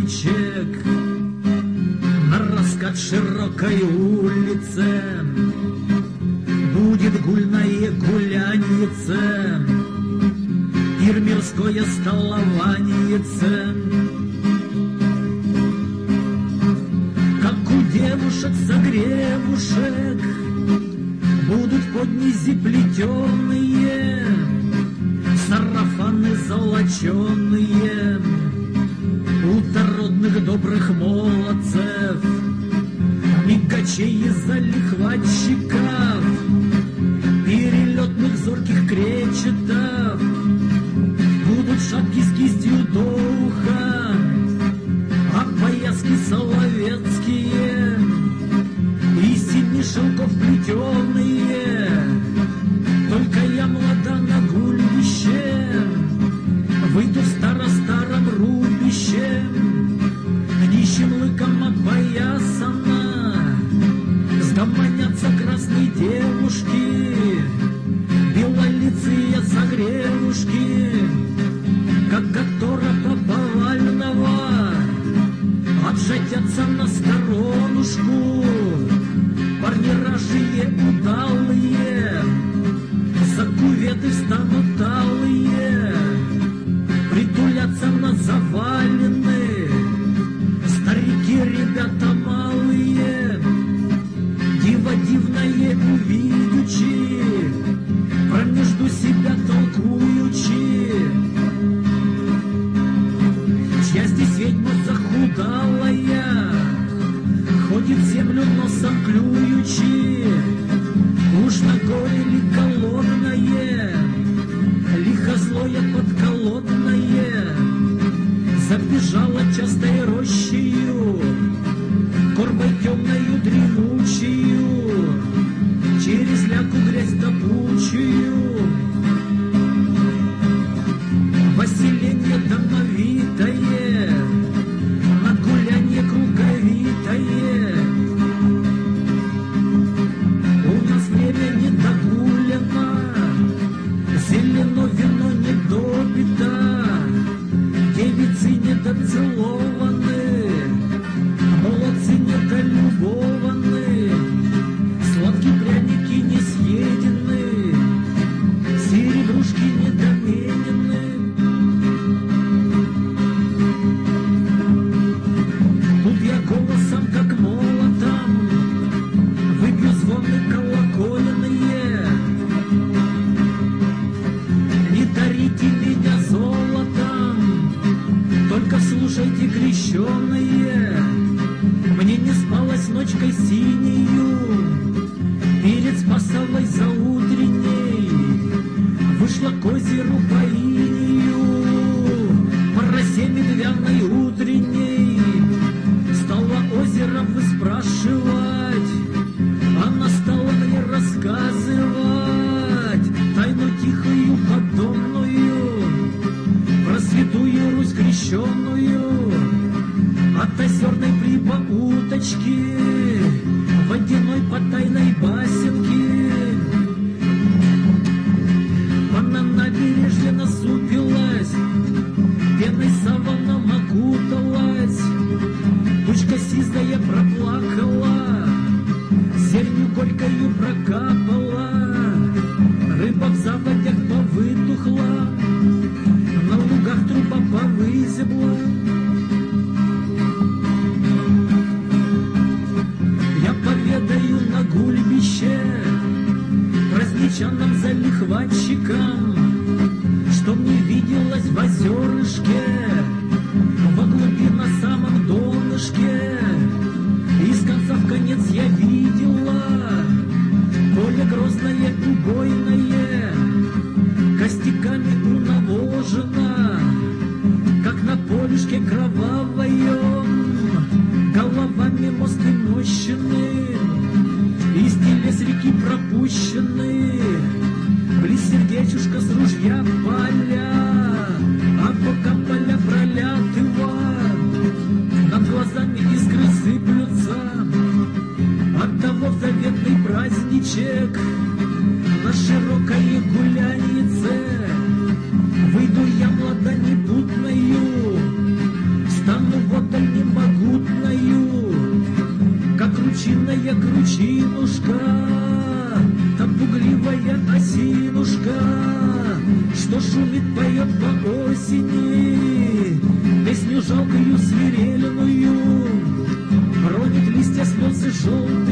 ключек на раскат широкой улице. Будет гульное гуляньице, пир мирское столованьице. Как у девушек-согревушек будут поднизи плетеные, сарафаны золоченые у дородных добрых молодцев, мигачей и залихватчиков, перелетных зорких кречетов. Будут шапки с кистью до уха, опояски соловецкие и семи шелков плетеные. Только я молода на гульбище, выйду в старо-старом рубище, нищим лыком опоясана, сгомонятся красные девушки, белолицые загревушки, как актора Повального, обжатятся на сторонушку. Парни рожие удалые, за куветы встанут алые, притулятся на завалены старики, ребята малые. Диво дивное увидячи, промежду себя толкуючи, чья здесь ведьма захудалая, ходит землю носом клюючи. Уж на горе ли голодное, лихо злое подколодное, забежала частой рощею, корбой темною дремучую, через ляку грязь добучую. Поселение домовитое, на гулянье круговитое. У нас время не догулено, зелено вино не допито, девицы недоцелованы, молодцы недолюбованы, сладкие пряники не съедены, серебрушки недоменены. Тут я голосом, как молотом, выбью звоны колокольные. Не дарите меня золотом, только слушайте, крещеные. Мне не спалось ночкой синею, перед Спасовой заутренней вышла к озеру по инею, по росе медвяной утренней. Стала озеро выспрашивать, она стала мне рассказывать тайну тихую подобную про святую Русь крещеную. От озерной прибауточки, водяной по тайной басенке, она набережье насупилась, пеной саваном окуталась, тучка сизая проплакала, зеленью горькою прокапала, рыба в заводях повытухла, на лугах труба повызебла. Я поведаю на гульбище праздничанным залихватчикам, что мне виделось в озерышке, во глуби на самом донышке. Из конца в конец я видела поле грозное, убойное, костяками унавожено, как на полюшке кровавоем, головами мосты мощены, из телес реки пропущены, близ сердечушка с ружья поля, а пока поля пролятыва, над глазами искры сыплются, оттого в заветный праздничек на широкое гуляньице выйду я младонепутною, стану вот Белая кручинушка, там пугливая осинушка, что шумит, поет по осени, песню жалкую свирельную, ронит листья слезы желтые.